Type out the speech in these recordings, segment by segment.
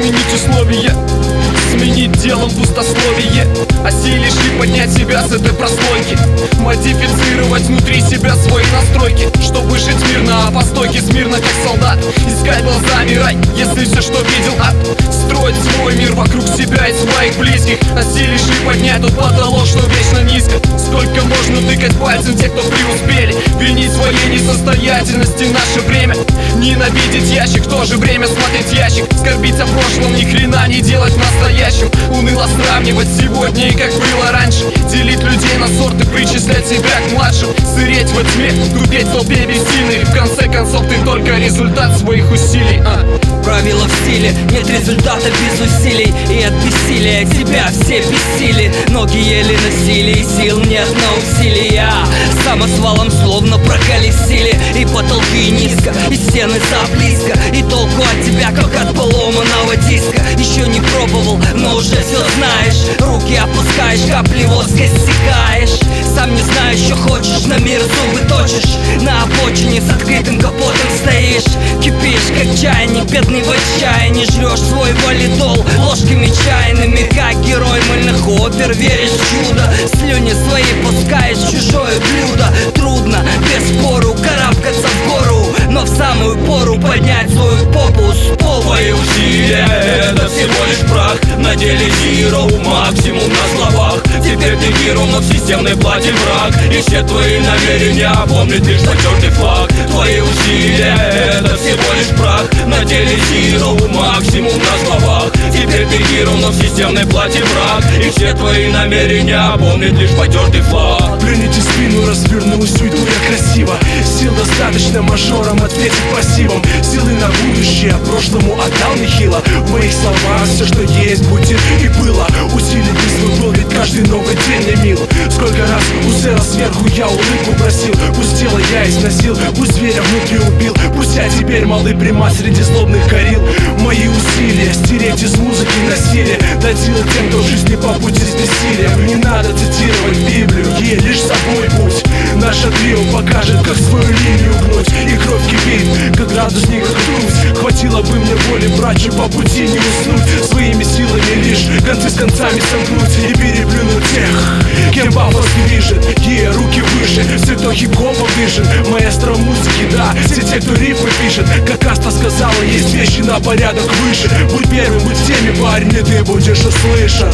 изменить условия, сменить делом пустословие, осилишь ли поднять себя с этой прослойки, модифицировать внутри себя свои настройки, чтобы жить мирно, а по стойке смирно, как солдат. Искать глазами рай, если все, что видел ад. Строить свой мир вокруг себя и своих близких, осилишь ли поднять тот потолок, что вечно низко. Сколько можно тыкать пальцем тех, кто преуспели, винить в своей несостоятельности наше время, ненавидеть ящик, в то же время смотреть ящик, скорбить о прошлом, ни хрена не делать в настоящем, уныло сравнивать сегодня и как было раньше, делить людей на сорты, причислять себя к младшим, сыреть во тьме, тупеть в толпе бессильных. В конце концов ты только результат своих усилий. Правила в стиле, нет результата без усилий, и от бессилия тебя все бессили. Ноги еле носили, и сил нет на усилия. Самосвалом словно проколесили, и потолки низко, и стены заблизко, и толку от тебя, как от поломанного диска. Еще не пробовал, но уже все знаешь. Руки опускаешь, капли воска стекаешь. Сам не знаешь, что хочешь, на мир зубы точишь. На обочине с открытым капотом стоишь, кипишь, как чайник, бедный в отчаянии. Жрешь свой валидол ложками чайными, как герой мыльных опер. Веришь в чудо, слюни свои пускаешь в чужое блюдо. Трудно, бесспору, карабкаться в гору, но в самую пору поднять свою попу с пола. Твои усилия — это всего лишь прах. На деле zero, максимум на словах. Теперь ты геро, но в системной плате враг. И все твои намерения помнит лишь потертый флаг. Твои усилия — это всего лишь прах. На деле zero, максимум на словах. Теперь ты геро, но в системной плате враг. И все твои намерения помнит лишь потертый флаг. Пляните спину, развернулась, уйду я красиво. Сил достаточно мажором ответить пассивом. Силы на будущее, прошлому отдал нехило. В моих словах все, что есть, будет и было. Усилий свой был, ведь каждый новый день мне мил. Сколько раз у сэра сверху я улыбку просил. Пусть тело я износил, пусть зверя внутри убил. Пусть я теперь малый примат среди злобных горил. Мои усилия стереть из музыки насилие, дать силы тем, кто в жизни по пути с бессилием. Не надо цитировать Библию, ей лишь собой будь. Наше трио покажет, как свою линию гнуть. И кровь кипит, как градусник ртуть. Хватило бы мне воли, братья, по пути не уснуть. Своими силами лишь концы с концами сомкнуть и переплюнуть тех, кем пафос движет. Руки выше, все, кто хип-хопом дышит. Маэстро музыки, да, все те, кто рифмы пишет. Как Аста сказала, есть вещи на порядок выше. Будь первым, будь в теме, парень, и ты будешь услышан.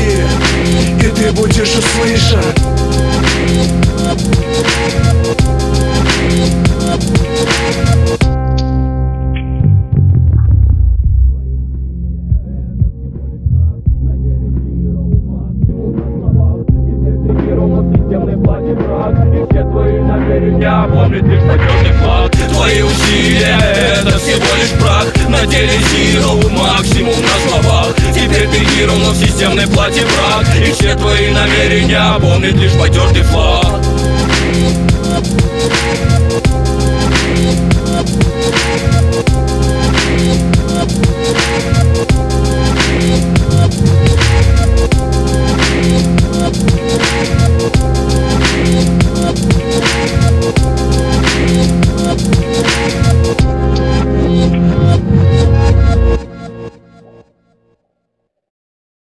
И ты будешь услышан. И все твои намерения помнит лишь потертый флаг. Твои усилия — это всего лишь прах. На деле zero, максимум на словах. Теперь ты геро, но в системной плате враг. И все твои намерения помнит лишь потертый флаг.